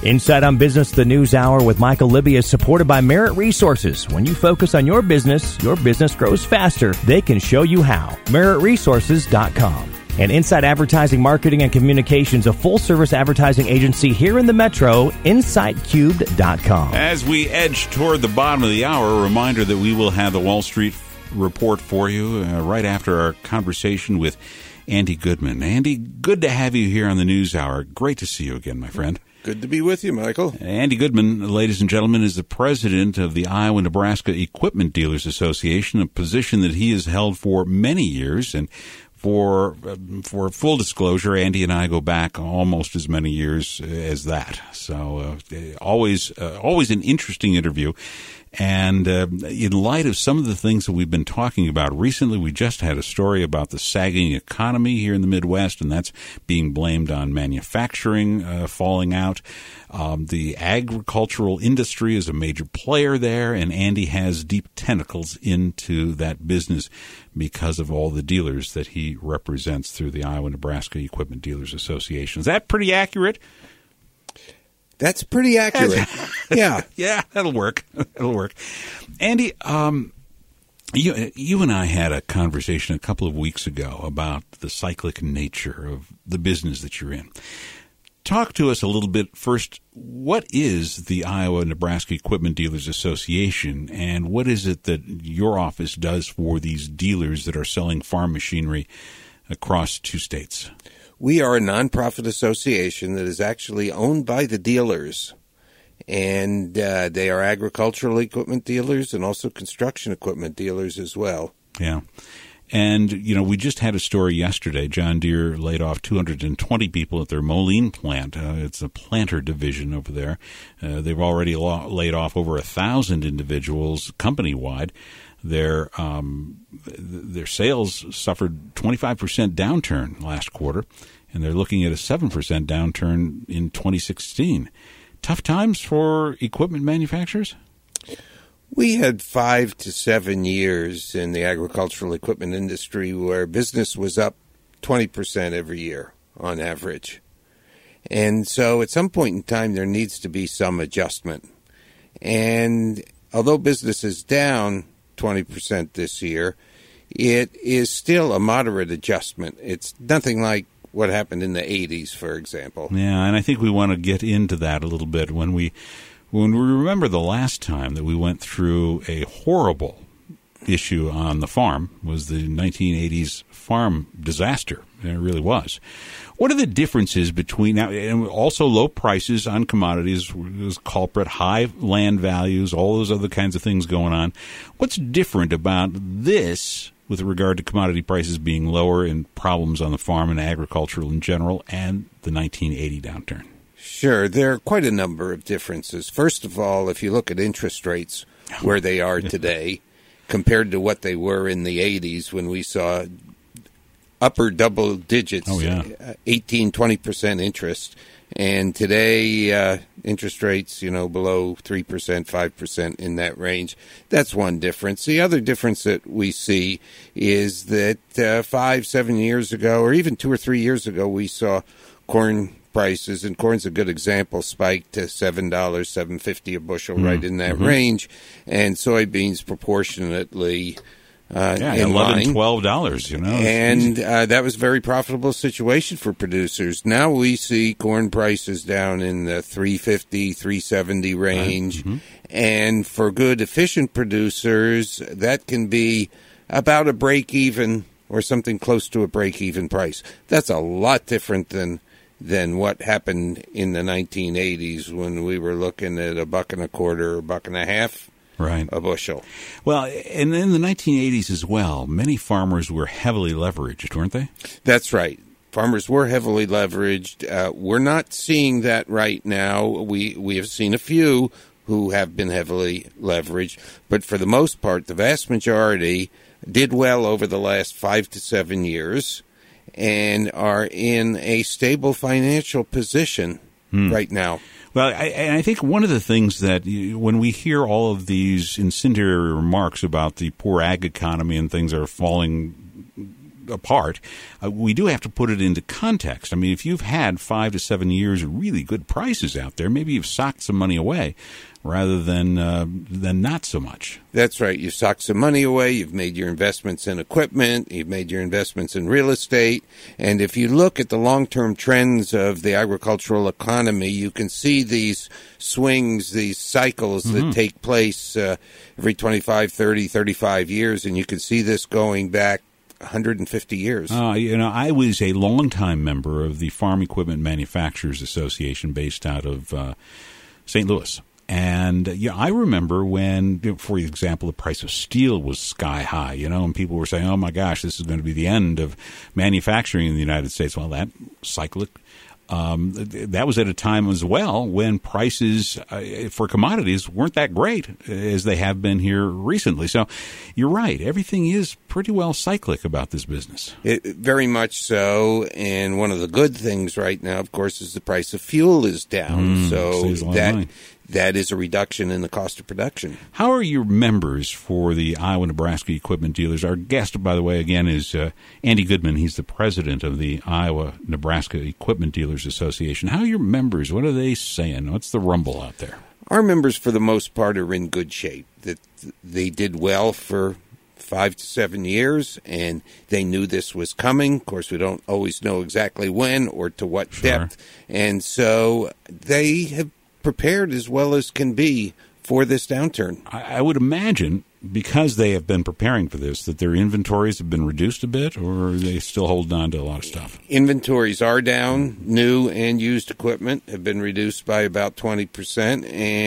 Inside on Business, the News Hour with Michael Libby is supported by Merit Resources. When you focus on your business grows faster. They can show you how. MeritResources.com. And Inside Advertising, Marketing, and Communications, a full-service advertising agency here in the Metro, InsightCubed.com. As we edge toward the bottom of the hour, a reminder that we will have the Wall Street Report for you right after our conversation with Andy Goodman. Andy, good to have you here on the News Hour. Great to see you again, my friend. Good to be with you, Michael. Andy Goodman, ladies and gentlemen, is the president of the Iowa-Nebraska Equipment Dealers Association, a position that he has held for many years. And for full disclosure, Andy and I go back almost as many years as that. So always an interesting interview. And in light of some of the things that we've been talking about recently, we just had a story about the sagging economy here in the Midwest, and that's being blamed on manufacturing falling out. The agricultural industry is a major player there, and Andy has deep tentacles into that business because of all the dealers that he represents through the Iowa-Nebraska Equipment Dealers Association. Is that pretty accurate? That's pretty accurate. Yeah. Yeah, that'll work. That'll work. Andy, you and I had a conversation a couple of weeks ago about the cyclic nature of the business that you're in. Talk to us a little bit first. What is the Iowa-Nebraska Equipment Dealers Association, and what is it that your office does for these dealers that are selling farm machinery across two states? We are a nonprofit association that is actually owned by the dealers, and they are agricultural equipment dealers and also construction equipment dealers as well. Yeah. And, you know, we just had a story yesterday. John Deere laid off 220 people at their Moline plant. It's a planter division over there. They've already laid off over 1,000 individuals company-wide. Their sales suffered 25% downturn last quarter, and they're looking at a 7% downturn in 2016. Tough times for equipment manufacturers? We had 5 to 7 years in the agricultural equipment industry where business was up 20% every year on average. And so at some point in time, there needs to be some adjustment. And although business is down 20% this year, it is still a moderate adjustment. It's nothing like what happened in the 80s, for example. Yeah, and I think we want to get into that a little bit when we remember the last time that we went through a horrible issue on the farm was the 1980s farm disaster. It really was. What are the differences between now and also low prices on commodities was culprit, high land values, all those other kinds of things going on? What's different about this with regard to commodity prices being lower and problems on the farm and agricultural in general and the 1980 downturn? Sure. There are quite a number of differences. First of all, if you look at interest rates, where they are today, compared to what they were in the 80s when we saw upper double digits, 18, 20% interest. And today, interest rates, below 3%, 5% in that range. That's one difference. The other difference that we see is that 5, 7 years ago, or even 2 or 3 years ago, we saw corn prices, and corn's a good example, spiked to $7, $7.50 a bushel, right in that range, and soybeans proportionately in $11, line. $12, And that was a very profitable situation for producers. Now we see corn prices down in the $3.50, $3.70 range, and for good, efficient producers, that can be about a break-even or something close to a break-even price. That's a lot different than what happened in the 1980s when we were looking at $1.25 or $1.50 a bushel. Well, and in the 1980s as well, many farmers were heavily leveraged, weren't they? That's right. Farmers were heavily leveraged. We're not seeing that right now. We have seen a few who have been heavily leveraged, but for the most part, the vast majority did well over the last 5 to 7 years and are in a stable financial position right now. Well, I think one of the things that when we hear all of these incendiary remarks about the poor ag economy and things are falling apart, we do have to put it into context. I mean, if you've had 5 to 7 years of really good prices out there, maybe you've socked some money away rather than not so much. That's right. You've socked some money away. You've made your investments in equipment. You've made your investments in real estate. And if you look at the long-term trends of the agricultural economy, you can see these swings, these cycles that take place every 25, 30, 35 years. And you can see this going back 150 years. I was a longtime member of the Farm Equipment Manufacturers Association based out of St. Louis. And I remember when, for example, the price of steel was sky high, and people were saying, oh, my gosh, this is going to be the end of manufacturing in the United States. Well, that cyclic. That was at a time as well when prices for commodities weren't that great as they have been here recently. So you're right. Everything is pretty well cyclic about this business. Very much so. And one of the good things right now, of course, is the price of fuel is down. So that is a reduction in the cost of production. How are your members for the Iowa Nebraska Equipment Dealers? Our guest, by the way, again, is Andy Goodman. He's the president of the Iowa Nebraska Equipment Dealers Association. How are your members? What are they saying? What's the rumble out there? Our members, for the most part, are in good shape. That they did well for 5 to 7 years, and they knew this was coming. Of course, we don't always know exactly when or to what depth. And so they have prepared as well as can be for this downturn. I would imagine, because they have been preparing for this, that their inventories have been reduced a bit, or are they still holding on to a lot of stuff? Inventories are down. New and used equipment have been reduced by about 20%.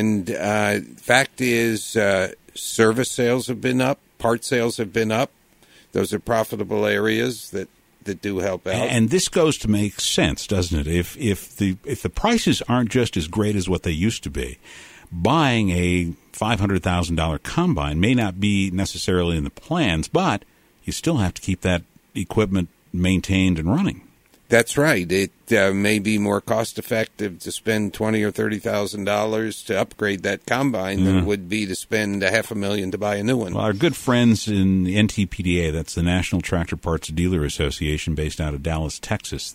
And fact is, service sales have been up. Part sales have been up. Those are profitable areas that do help out. And this goes to make sense, doesn't it? If the prices aren't just as great as what they used to be, buying a $500,000 combine may not be necessarily in the plans, but you still have to keep that equipment maintained and running. That's right. It may be more cost effective to spend $20,000 or $30,000 to upgrade that combine than it would be to spend $500,000 to buy a new one. Well, our good friends in the NTPDA, that's the National Tractor Parts Dealer Association based out of Dallas, Texas,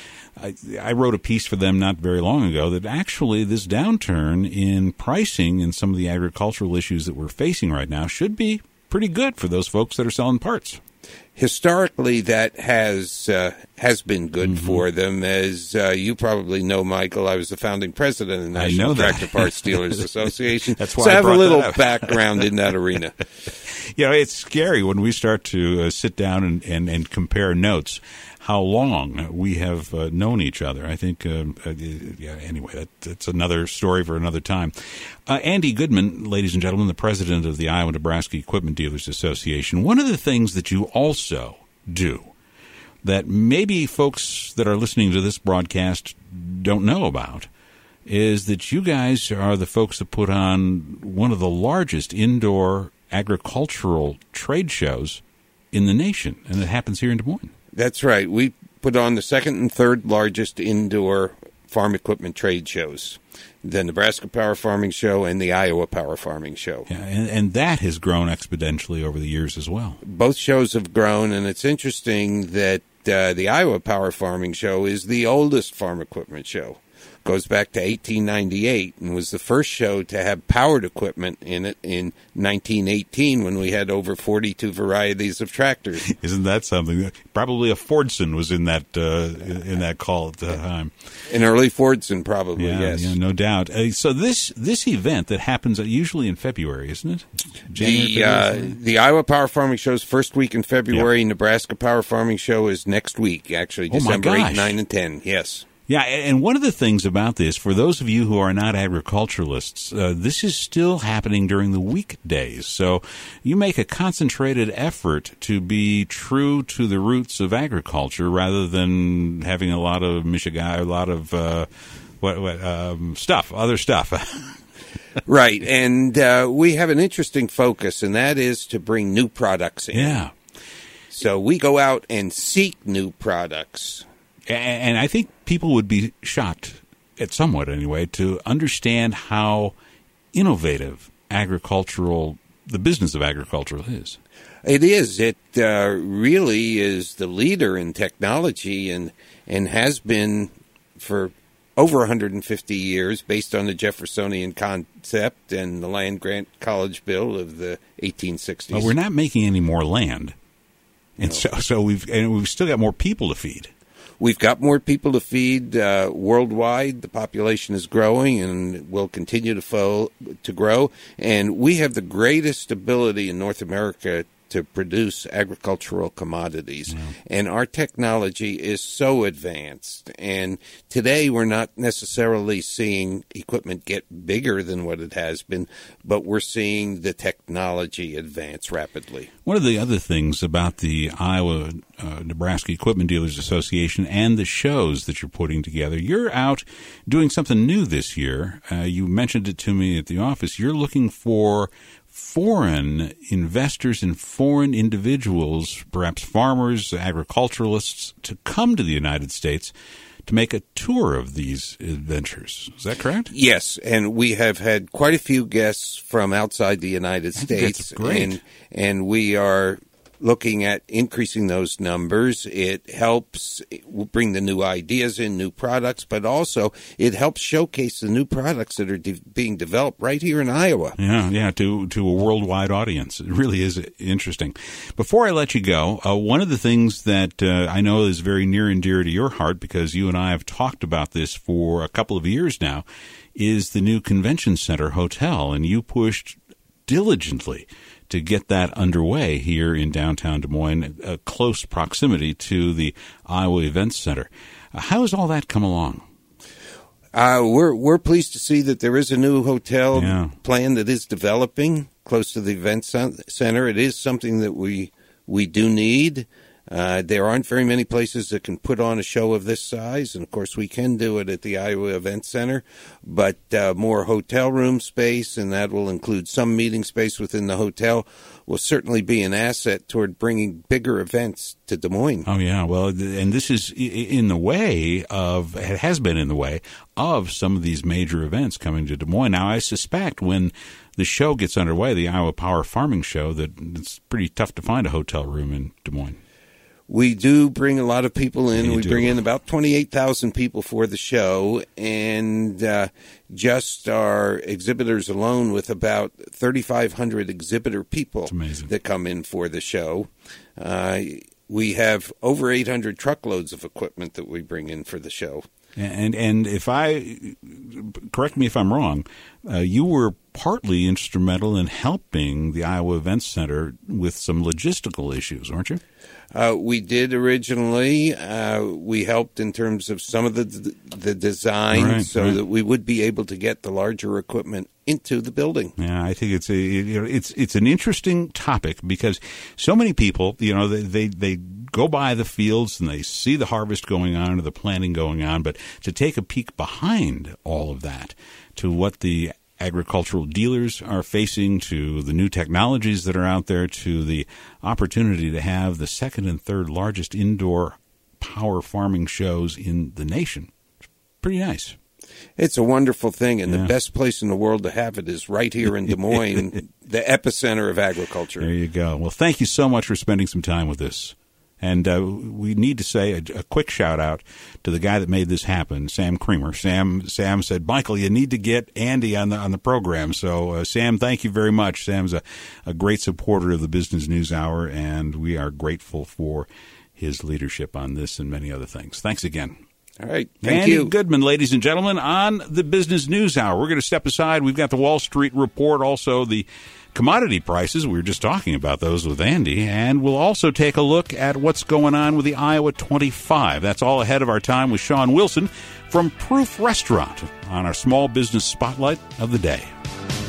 I wrote a piece for them not very long ago that actually this downturn in pricing and some of the agricultural issues that we're facing right now should be pretty good for those folks that are selling parts. Historically, that has been good for them. As you probably know, Michael, I was the founding president of the National Tractor Parts Dealers Association. That's why so I have a little background in that arena. It's scary when we start to sit down and compare notes how long we have known each other. I think, anyway, that's another story for another time. Andy Goodman, ladies and gentlemen, the president of the Iowa Nebraska Equipment Dealers Association. One of the things that you also do that maybe folks that are listening to this broadcast don't know about is that you guys are the folks that put on one of the largest indoor agricultural trade shows in the nation, and it happens here in Des Moines. That's right. We put on the second and third largest indoor farm equipment trade shows, the Nebraska Power Farming Show and the Iowa Power Farming Show. Yeah, and that has grown exponentially over the years as well. Both shows have grown, and it's interesting that the Iowa Power Farming Show is the oldest farm equipment show. Goes back to 1898 and was the first show to have powered equipment in it in 1918 when we had over 42 varieties of tractors. Isn't that something? Probably a Fordson was in that call at the time. An early Fordson, probably, yes. Yeah, no doubt. So this event that happens usually in February, isn't it? The Iowa Power Farming Show is first week in February. Yeah. Nebraska Power Farming Show is next week, actually, December 8, 9, and 10. Yes. Yeah, and one of the things about this, for those of you who are not agriculturalists, this is still happening during the weekdays. So you make a concentrated effort to be true to the roots of agriculture rather than having a lot of other stuff. Right, and we have an interesting focus, and that is to bring new products in. Yeah. So we go out and seek new products. And I think people would be shocked, somewhat anyway, to understand how innovative the business of agriculture is. It is. It really is the leader in technology and has been for over 150 years, based on the Jeffersonian concept and the land-grant college bill of the 1860s. Well, we're not making any more land, and No. so we've still got more people to feed. We've got more people to feed worldwide. The population is growing and will continue to grow. And we have the greatest ability in North America to produce agricultural commodities. And our technology is so advanced. And today we're not necessarily seeing equipment get bigger than what it has been, but we're seeing the technology advance rapidly. One of the other things about the Iowa Nebraska Equipment Dealers Association and the shows that you're putting together, you're out doing something new this year. You mentioned it to me at the office. You're looking for foreign investors and foreign individuals, perhaps farmers, agriculturalists, to come to the United States to make a tour of these adventures. Is that correct? Yes, and we have had quite a few guests from outside the United States. That's great. And we are looking at increasing those numbers. It helps bring the new ideas in, new products, but also it helps showcase the new products that are being developed right here in Iowa. Yeah, to a worldwide audience. It really is interesting. Before I let you go, one of the things that I know is very near and dear to your heart, because you and I have talked about this for a couple of years now, is the new Convention Center Hotel, and you pushed diligently to get that underway here in downtown Des Moines, a close proximity to the Iowa Events Center. How has all that come along? We're pleased to see that there is a new hotel plan that is developing close to the Events Center. It is something that we do need. There aren't very many places that can put on a show of this size, and of course we can do it at the Iowa Event Center, but more hotel room space, and that will include some meeting space within the hotel, will certainly be an asset toward bringing bigger events to Des Moines. Oh, yeah. Well, and this is in the way of, it has been in the way of some of these major events coming to Des Moines. Now, I suspect when the show gets underway, the Iowa Power Farming Show, that it's pretty tough to find a hotel room in Des Moines. We do bring a lot of people in. Yeah, we bring in about 28,000 people for the show, and just our exhibitors alone, with about 3,500 exhibitor people that come in for the show. We have over 800 truckloads of equipment that we bring in for the show. And if correct me if I'm wrong, you were partly instrumental in helping the Iowa Events Center with some logistical issues, weren't you? We did originally. We helped in terms of some of the design, that we would be able to get the larger equipment into the building. Yeah, I think it's an interesting topic, because so many people, they go by the fields and they see the harvest going on or the planting going on, but to take a peek behind all of that to what the agricultural dealers are facing, to the new technologies that are out there, to the opportunity to have the second and third largest indoor power farming shows in the nation. It's pretty nice. It's a wonderful thing, and the best place in the world to have it is right here in Des Moines, the epicenter of agriculture. There you go. Well, thank you so much for spending some time with us. And we need to say a quick shout-out to the guy that made this happen, Sam Creamer. Sam said, Michael, you need to get Andy on the program. So, Sam, thank you very much. Sam's a great supporter of the Business News Hour, and we are grateful for his leadership on this and many other things. Thanks again. All right. Thank Andy you. Goodman, ladies and gentlemen, on the Business News Hour. We're going to step aside. We've got the Wall Street Report, also the commodity prices. We were just talking about those with Andy. And we'll also take a look at what's going on with the Iowa 25. That's all ahead of our time with Sean Wilson from Proof Restaurant on our Small Business Spotlight of the Day.